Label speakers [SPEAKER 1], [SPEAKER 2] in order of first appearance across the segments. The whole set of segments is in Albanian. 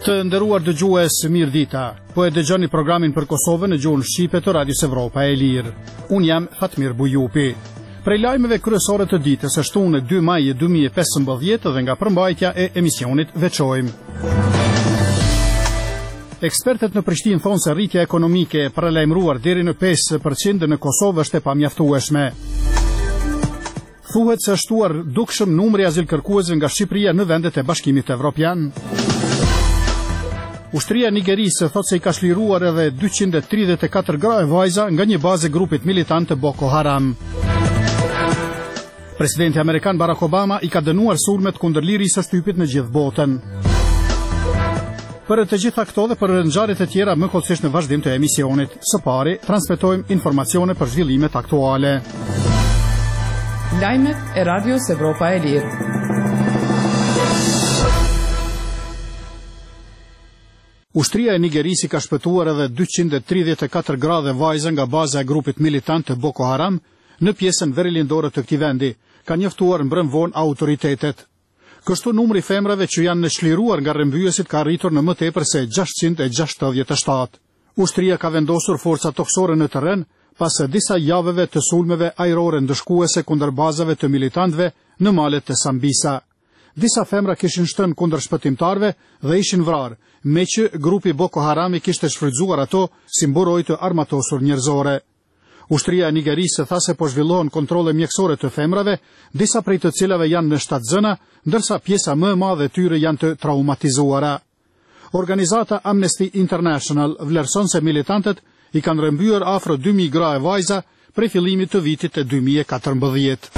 [SPEAKER 1] Të nderuar dëgjues, mirë dita. Po e dëgjoni programin për Kosovën në gjuhën shqipe të Radios Evropa e Lirë. Unë jam Fatmir Bujupi. Prej lajmeve kryesore të ditës së shtunë 2 maj 2015 dhe nga përmbajtja e emisionit veçojmë. Ekspertët në Prishtinë thonë se rritja ekonomike e paralajmëruar deri në 5% në Kosovë është e pamjaftueshme. Thuhet se është shtuar dukshëm numri azilkërkuesve nga Shqipëria në vendet e Bashkimit Evropian. Ushtria e Nigerisë thotë se I ka shliruar edhe 234 gra e vajza nga një bazë e grupit militant të Boko Haram. Presidenti Amerikan Barack Obama I ka dënuar sulmet kundër lirisë së shtypit në gjithë botën. Për të gjitha këto dhe për ngjarjet e tjera më kollësisht në vazhdim të emisionit, së pari transmetojmë informacione për zhvillimet aktuale.
[SPEAKER 2] Lajmet e Radios Evropa e Lirë.
[SPEAKER 1] Ushtria e Nigerisë ka shpëtuar edhe 234 gra dhe vajza nga baza e grupit militant të Boko Haram në pjesën veriljendore të këtij vendi, ka njoftuar mbrëmvon autoritetet. Kështu numri femrave që janë çliruar nga rrëmbyesit ka arritur në më tepër se 667. Ushtria ka vendosur forca toksore në terren pas disa javëve të sulmeve ajrore ndëshkuese kundër bazave të militantëve në malet të Sambisa. Disa femra kishin shtënë kundër shpëtimtarve dhe ishin vrarë, me që grupi Boko Harami kishte shfrytzuar ato si mburojtje të armatosur njerëzore. Ushtria e Nigerisë tha se po zhvillohen kontrolle mjekësore të femrave, disa prej të cilave janë në shtatzëna, ndërsa pjesa më e madhe e tyre janë të traumatizuara. Organizata Amnesty International vlerëson se militantët I kanë rrëmbyer afro 2000 gra e vajza prej fillimit të vitit të 2014.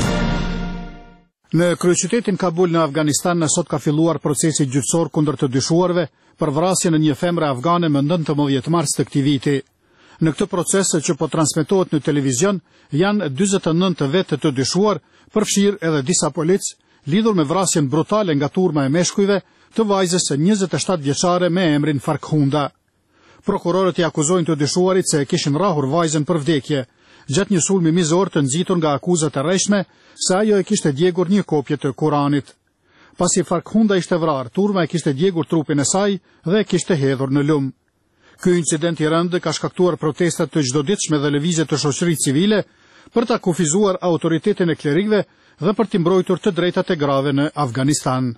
[SPEAKER 1] Në kryeqytetin Kabul në Afganistan në sot ka filluar procesi gjyqësor kundër të dyshuarve për vrasjen e një femre afgane më 19 mars të këtij viti. Në këtë proces që po transmetohet në televizion janë 49 vetë të dyshuar, përfshirë edhe disa polic, lidhur me vrasjen brutale nga turma e meshkujve të vajzës së 27 vjeçare me emrin Farkhunda. Prokurorët I akuzojnë të dyshuarit se kishin rrahur vajzën për vdekje, gjatë një sulmi mizor të nxitur nga akuzat e rreshme se ajo e kishte djegur një kopje të Kuranit. Pasi Farkhunda ishte vrarë, turma e kishte djegur trupin e saj dhe e kishte hedhur në lum. Ky incident I rëndë ka shkaktuar protestat të çdoditshme dhe lëvizje të shoqërisë civile për ta kufizuar autoritetin e klerikëve dhe për t'i mbrojtur të drejtat e grave në Afganistan.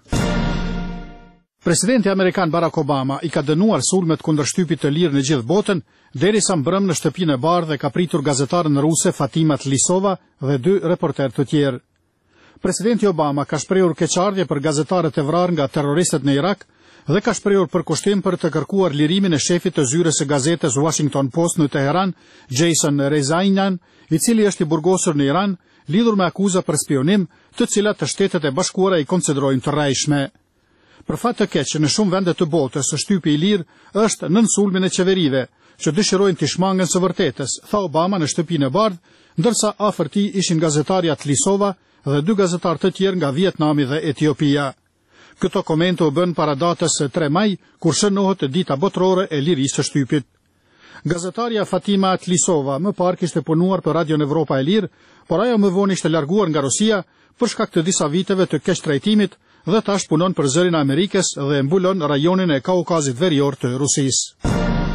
[SPEAKER 1] Presidenti Amerikan Barack Obama I ka dënuar sulmet kundër shtypit të lirë në gjithë botën, derisa mbrëm në shtëpinë e bardhë dhe ka pritur gazetaren ruse Fatima Tlisova dhe 2 reporter të tjerë. Presidenti Obama ka shprehur keqardhje për gazetarët e vrarë nga terroristët në Irak dhe ka shprehur përkushtim për të kërkuar lirimin e shefit të zyrës së gazetës Washington Post në Teheran, Jason Rezaian, I cili është I burgosur në Iran, lidhur me akuza për spionim, të cilat të Shtetet e Bashkuara I konsiderojnë të rrejshme. Për fat të keq, në shumë vende të botës, shtypi I lirë është nën sulmin e qeverive, që dëshirojnë të shmangen së vërtetës, tha Obama në shtëpinë e bardhë, ndërsa afër tij ishin gazetarja Tlisova dhe 2 gazetarë të tjerë nga Vietnami dhe Etiopia. Këto komente u bën para datës 3 maj, kur shënohet dita botërore e lirisë së shtypit. Gazetarja Fatima Tlisova më parë kishte punuar për Radion Evropa e Lirë, por ajo më vonë ishte larguar nga Rusia për shkak të disa viteve të keq trajtimit dhe tash punon për zërin e Amerikës dhe mbulon rajonin e Kaukazit Verior të Rusisë.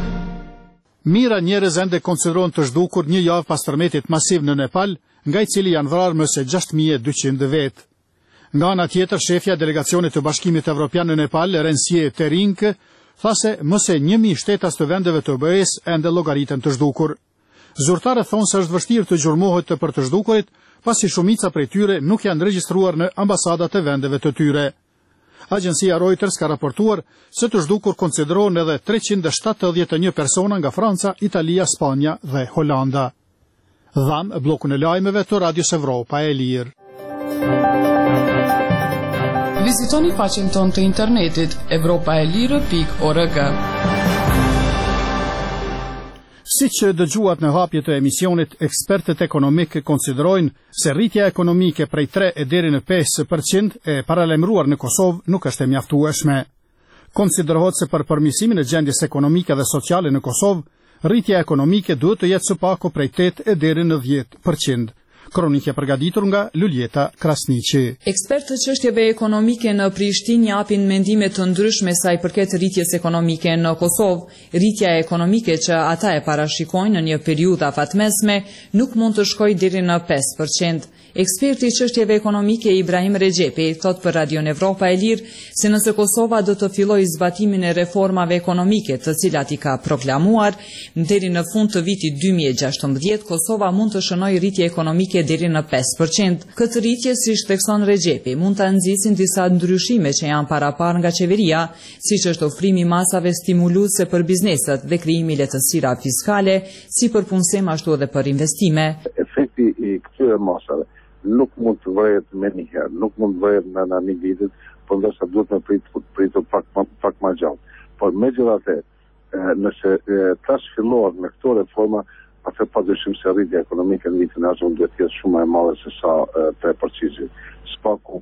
[SPEAKER 1] Mira njerëz ende konsiderohen të zhdukur një javë pas tërmetit masiv në Nepal, nga I cili janë vrarë më se 6200 vetë. Nga ana tjetër, shefja e delegacionit të Bashkimit Evropian në Nepal, Rensie Terink, tha se më se 1000 shtetas të vendeve të OBE-s ende llogariten të zhdukur. Zyrtarët thonë se është vështirë të gjurmohet për të zhdukurit, pasi shumica prej tyre nuk janë regjistruar në ambasadat e vendeve të tyre. Agjencia Reuters ka raportuar se të zhdukur konsiderohen edhe 371 persona nga Franca, Italia, Spanja dhe Holanda. Dham bllokun e lajmeve të Radios Evropa e Lirë.
[SPEAKER 2] Vizitoni faqen tonë të internetit evropaelire.org.
[SPEAKER 1] Si që dëgjuat në hapje të emisionit, ekspertët ekonomikë konsiderojnë se rritja ekonomike prej 3 deri në 5% e paralajmëruar në Kosovë nuk është e mjaftueshme. Konsiderohet se për përmirësimin e gjendjes ekonomike dhe sociale në Kosovë, rritja ekonomike duhet të jetë së paku prej 8 deri në 10%. Kronikë përgatitur nga Luljeta Krasniqi.
[SPEAKER 2] Ekspertë të çështjeve ekonomike në Prishtinë japin mendime të ndryshme sa i përket rritjes ekonomike në Kosovë. Rritja ekonomike që ata e parashikojnë në një periudhë afatmesme nuk mund të shkojë deri në 5%. Eksperti i çështjeve ekonomike Ibrahim Rexhepi thot për Radion Evropa e Lirë se nëse Kosova do të fillojë zbatimin e reformave ekonomike të cilat i ka proklamuar, deri në fund të vitit 2016 Kosova mund të shënojë rritje ekonomike deri në 5%. Këtë rritje, siç thekson Rexhepi, mund ta nxisin disa ndryshime që janë parapar nga qeveria, siç është ofrimi i masave stimuluese për bizneset dhe krijimi i lehtësira fiskale, si për punësim ashtu edhe për investime.
[SPEAKER 3] Efekti i këtyre masave nuk mund të vëret me njëherë, nuk mund të vëret në një vitit, por ndoshta duhet me pritur pak më gjatë. Por megjithatë, nëse tash fillohet me këto reforma, atë padyshim se rritja ekonomike në vitin e ardhshëm duhet të jetë shumë më e madhe se sa 3%. Spaku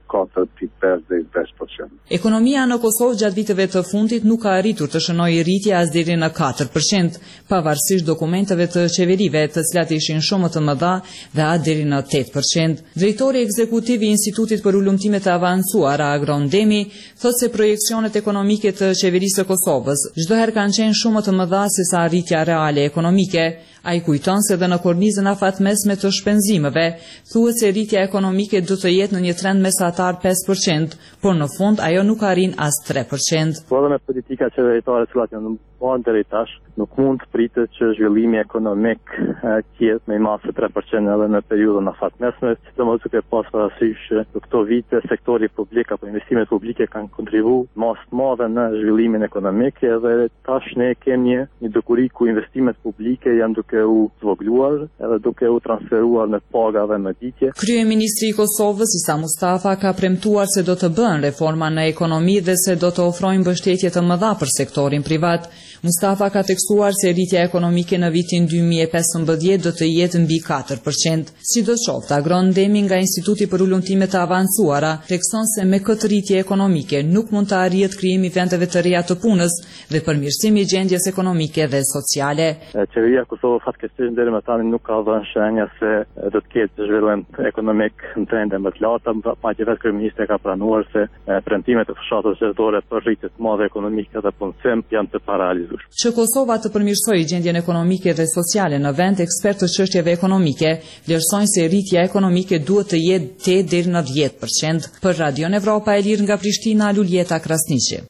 [SPEAKER 3] 4.5 deri 5%.
[SPEAKER 2] Ekonomia në Kosovë gjatë viteve të fundit nuk ka arritur të shënojë rritje as deri në 4%, pavarësisht dokumenteve të qeverive, të cilat ishin shumë të mëdha dhe atë deri në 8%. Drejtori ekzekutiv i Institutit për Ulëmtime të Avancuara Agron Demi thotë se projekcionet ekonomike të qeverisë së Kosovës çdo herë kanë qenë shumë të mëdha se sa rritja reale ekonomike. Ai kujton se dhe në kornizën afatmesme të shpenzimeve, thuhet se rritja ekonomike do të jetë në një trend mesatar 5%, por në fund ajo nuk arrin as 3%.
[SPEAKER 4] Por edhe me politika qeveritare të cilat janë bën deri tash, nuk mund të pritet që zhvillimi ekonomik të jetë më i madh se 3% edhe në periudhën afatmesme, sidomos duke pasur parasysh që këto vite sektori publik apo investimet publike kanë kontribuar mas të madhe në zhvillimin ekonomik, edhe tash ne kemi një dukuri ku investimet publike janë duke u zvogluar edhe duke u transferuar në paga dhe në ditje.
[SPEAKER 2] Kryeministri i Kosovës Isa Mustafa ka premtuar se do të bën reforma në ekonomi dhe se do të ofrojnë mbështetje të mëdha për sektorin privat. Mustafa ka tekstuar se rritja ekonomike në vitin 2015 do të jetë mbi 4%. Sidoqoftë, Agron Demi nga Instituti për Ulëmtime të Avancuara thekson se me këtë rritje ekonomike nuk mund të arrihet krijimi vendeve të reja të punës dhe përmirësimi i gjendjes ekonomike dhe sociale.
[SPEAKER 4] Qeveria e Kosovës fatkeqësisht deri më tani nuk ka dhënë shenja se do të ketë zhvillim ekonomik në trende më të larta, madje vetë kryeministri ka pranuar se premtimet e fshatës zgjedhore për rritje të madhe ekonomike dhe punësim janë të parealizuar.
[SPEAKER 2] Që Kosova të përmirësojë gjendjen ekonomike dhe sociale në vend, ekspertë të çështjeve ekonomike vlerësojnë se rritja ekonomike duhet të jetë 8 deri në 10%. Për Radion Evropa e Lirë nga Prishtina, Luljeta Krasniqi.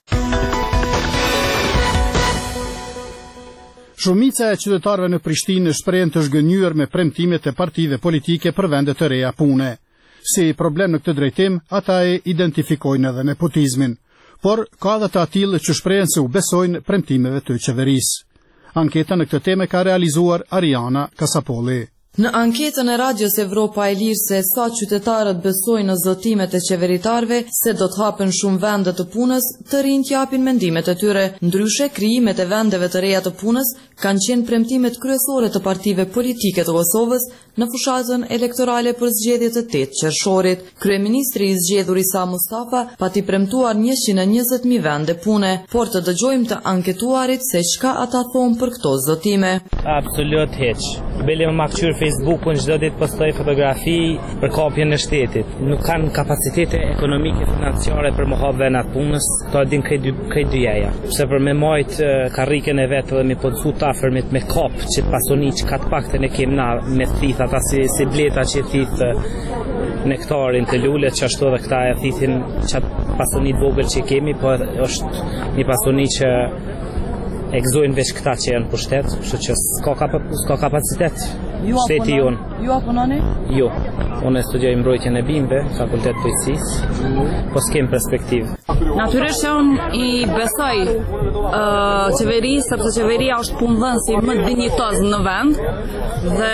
[SPEAKER 1] Shumica e qytetarëve në Prishtinë shprehen të zhgënjur me premtimet e partive politike për vende të reja pune. Si problem në këtë drejtim, ata e identifikojnë edhe nepotizmin, por ka edhe të atill që shprehen se u besojnë premtimeve të qeverisë. Anketa në këtë temë ka realizuar Ariana Kasapolli.
[SPEAKER 5] Në anketën e Radios Evropa e Lirë se sa qytetarët besojnë në zotimet e qeveritarve se do të hapen shumë vende të punës, të rinjt japin mendimet e tyre. Ndryshe, krijimet e vendeve të reja të punës kanë qenë premtimet kryesore të partive politike të Kosovës në fushatën elektorale për zgjedhjet e 8 qershorit. Kryeministri i zgjedhur Isa Mustafa pati premtuar 120.000 vende pune, por të dëgjojmë të anketuarit se çka ata thonë për këto zotime.
[SPEAKER 6] Absolut hiç. Bile më makqyr Facebookun çdo ditë postoj fotografi për kapjen e shtetit. Nuk kanë kapacitete ekonomike financiare për më hap venat punës, to din këtë dyja. Pse për me majt karrikën e vet dhe me podsu tafërmit me kap që pasoni që ka të paktën e kem na me thith ata si bleta që thith nektarin të lulet që ashtu edhe këta e thithin çat pasonit vogël që kemi, po është një pasoni që e gëzojnë veç këta që janë pushtet, kështu që s'ka kapacitet. Shteti jonë.
[SPEAKER 5] Ju apunoni?
[SPEAKER 6] Jo. Unë studioj mbrojtjen e bimëve, fakultet pojësisë, po s'kem perspektivë.
[SPEAKER 7] Natyrisht që unë i besoj qeverisë, sepse qeveria është punëdhënësi më dinjitoz në vend dhe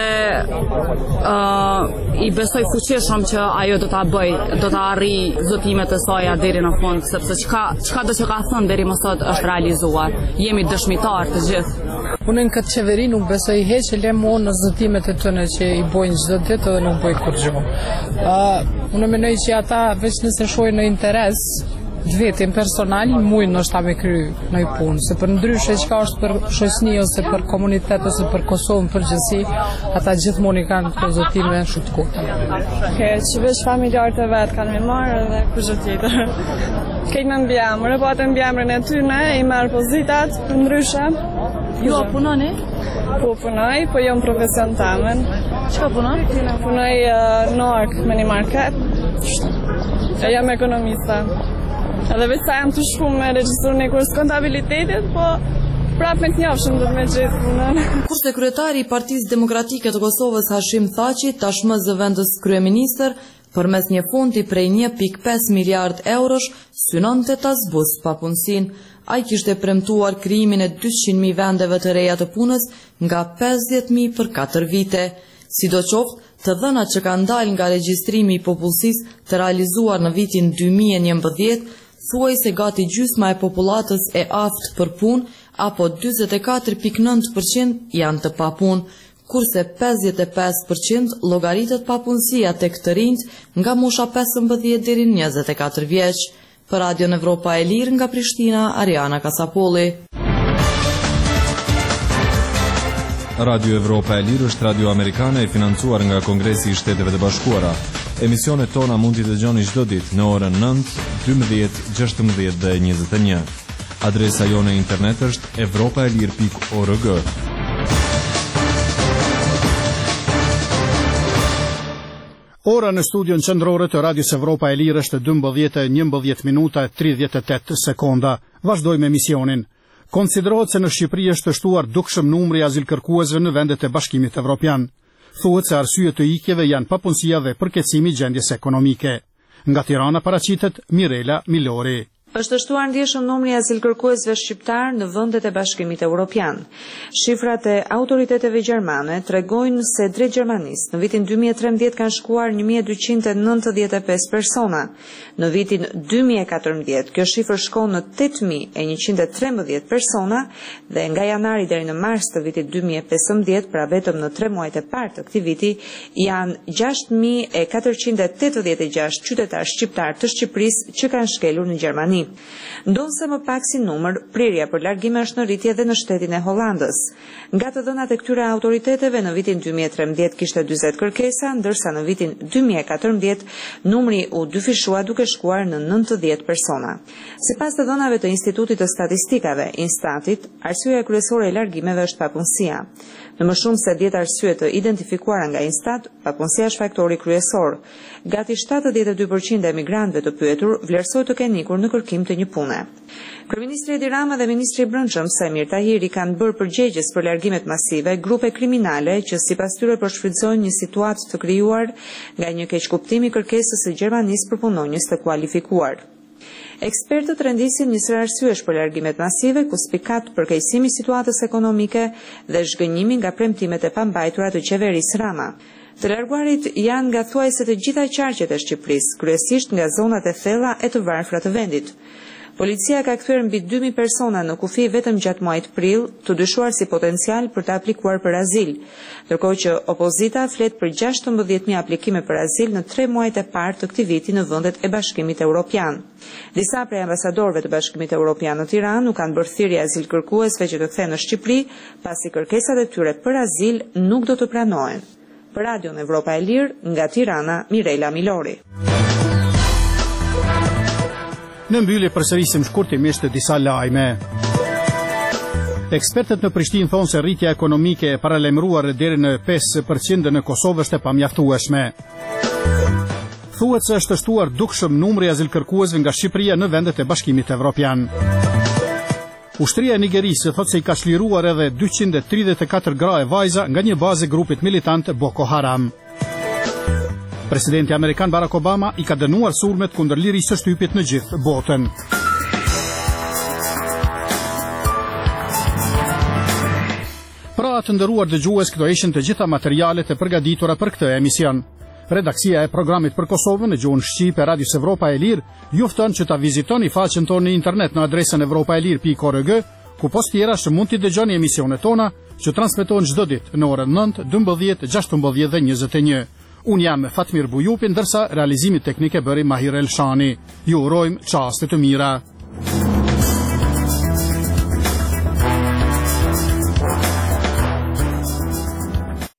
[SPEAKER 7] i besoj fuqishëm që ajo do ta bëj, do ta arrijë zotimet e saj deri në fund, sepse çka do të ka thënë deri më sot është realizuar. Jemi dëshmitar të gjithë.
[SPEAKER 8] Unë në këtë qeveri nuk besoj heq e lemo në zëtimet e tëne që i bojnë çdo ditë dhe nuk bojnë kur gjo. Unë menoj që ata veç nëse shojnë në interes, vetin personal mujnë nështë ta me kry në i punë, se për ndryshe çka është për shoqëni ose për komunitet ose për Kosovën përgjithësi, ata gjithmonë kanë këto zotime shumë të kota.
[SPEAKER 9] Që veç familjarët e vetë kanë me marrë dhe kushtë tjetër. Kejtë me mbjamër, po atë mbjamërën e tyne, i marrë pozitat për ndryshe.
[SPEAKER 5] Jo, punoni?
[SPEAKER 9] Po punoj, po jo në profesion tamen.
[SPEAKER 5] Çka punon?
[SPEAKER 9] Punoj në orkë me një market. E jam ekonomista. Edhe veç sa jam të shku me regjistru një kurs kontabilitetit, po prap me t'njofshëm do të me gjithë punën.
[SPEAKER 5] Kurse kryetari i Partisë Demokratike të Kosovës Hashim Thaçi, tashmë zëvendës kryeministër, përmes një fondi prej 1.5 miliard eurosh, synonte ta zbusë papunësinë. Ai kishte premtuar krijimin e 200.000 vendeve të reja të punës nga 50.000 për 4 vite. Sidoqoftë, të dhënat që kanë dalë nga regjistrimi i popullsisë të realizuar në vitin 2011, thuajse gati gjysma e popullatës e aftë për punë, apo 44.9% janë të papunë, kurse 55% llogaritet papunësia tek të rinjt nga mosha 15 deri në 24 vjeç. Për Radio Evropa e Lirë nga Prishtina, Ariana Kasapolli.
[SPEAKER 10] Radio Evropa e Lirë është radio amerikane e financuar nga Kongresi i Shteteve të Bashkuara. Emisionet tona mund t'i dëgjoni çdo ditë në orën 9, 12, 16 dhe 21. Adresa jone e internet është evropaelir.org.
[SPEAKER 1] Ora në studion qendrore të Radios Evropa e Lirë është 12:11 minuta 38 sekonda. Vazhdojmë emisionin. Konsiderohet se në Shqipëri është të shtuar dukshëm numri i azilkërkuesve në vendet e Bashkimit Evropian. Thuhet se arsye të ikjeve janë papunësia dhe përkeqësimi i gjendjes ekonomike. Nga Tirana paraqitet Mirela Milori.
[SPEAKER 11] Është shtuar ndjeshëm numri i azilkërkuesve shqiptar në vendet e Bashkimit Evropian. Shifrat e autoriteteve gjermane tregojnë se drejt Gjermanisë në vitin 2013 kanë shkuar 1295 persona. Në vitin 2014 kjo shifër shkon në 8113 persona dhe nga janari deri në mars të vitit 2015, pra vetëm në 3 muajt e parë të këtij viti, janë 6486 qytetarë shqiptar të Shqipërisë që kanë shkelur në Gjermani. Ndonse më pak si numër, prirja për largime është në rritje dhe në shtetin e Hollandës. Nga të dhënat e këtyre autoriteteve në vitin 2013 kishte 40 kërkesa, ndërsa në vitin 2014 numri u dyfishua duke shkuar në 90 persona. Sipas të dhënave të Institutit të Statistikave, Instatit, arsyeja kryesore e largimeve është papunësia. Në më shumë se 10 arsye të identifikuara nga Instat, papunësia është faktori kryesor. Gati 72% e emigrantëve të pyetur vlerësojnë të kenë ikur në kërkim të një pune. Kryeministri Edi Rama dhe Ministri i Brendshëm Samir Tahiri kanë bërë përgjegjës për largimet masive grupe kriminale që sipas tyre përshfrytëzojnë një situatë të krijuar nga një keqkuptim i kërkesës së Gjermanisë për punonjës të kualifikuar. Ekspertët rendisin një sër arsyesh për largimet masive, ku spikat përkeqësimi i situatës ekonomike dhe zhgënjimi nga premtimet e pambajtura të qeverisë Rama. Të larguarit janë nga thuajse të gjitha qarqet e Shqipërisë, kryesisht nga zonat e thella e të varfra të vendit. Policia ka kthyer mbi 2000 persona në kufi vetëm gjatë muajit prill, të dyshuar si potencial për të aplikuar për azil, ndërkohë që opozita flet për 16.000 aplikime për azil në 3 muajt e parë të këtij viti në vendet e Bashkimit Evropian. Disa prej ambasadorëve të Bashkimit Evropian në Tiranë nuk kanë bërë thirrje azilkërkuesve që të kthehen në Shqipëri, pasi kërkesat e tyre për azil nuk do të pranohen. Për Radion Evropa e Lirë, nga Tirana, Mirela Milori.
[SPEAKER 1] Në mbyllje përsërisim shkurtimisht disa lajme. Ekspertët në Prishtinë thonë se rritja ekonomike e paralajmëruar deri në 5% në Kosovë është e pamjaftueshme. Thuhet se është shtuar dukshëm numri i azilkërkuesve nga Shqipëria në vendet e Bashkimit Evropian. Ushtria e Nigerisë thotë se i ka çliruar edhe 234 gra e vajza nga një bazë grupit militant Boko Haram. Presidenti Amerikan Barack Obama i ka dënuar sulmet kundër lirisë së shtypit në gjithë botën. Pra të nderuar dëgjues, këto ishin të gjitha materialet e përgatitura për këtë emision. Redaksia e programit për Kosovën në gjuhën shqipe Radios Evropa e Lirë ju fton që ta vizitoni faqen tonë në internet në adresën evropaelir.org, ku post tjera që mund t'i dëgjoni emisionet tona që transmetohen çdo ditë në orën 9, 12, 16 dhe 21. Unë jam Fatmir Bujupi, ndërsa realizimit teknik e bëri Mahir Elshani. Ju urojmë çaste të mira.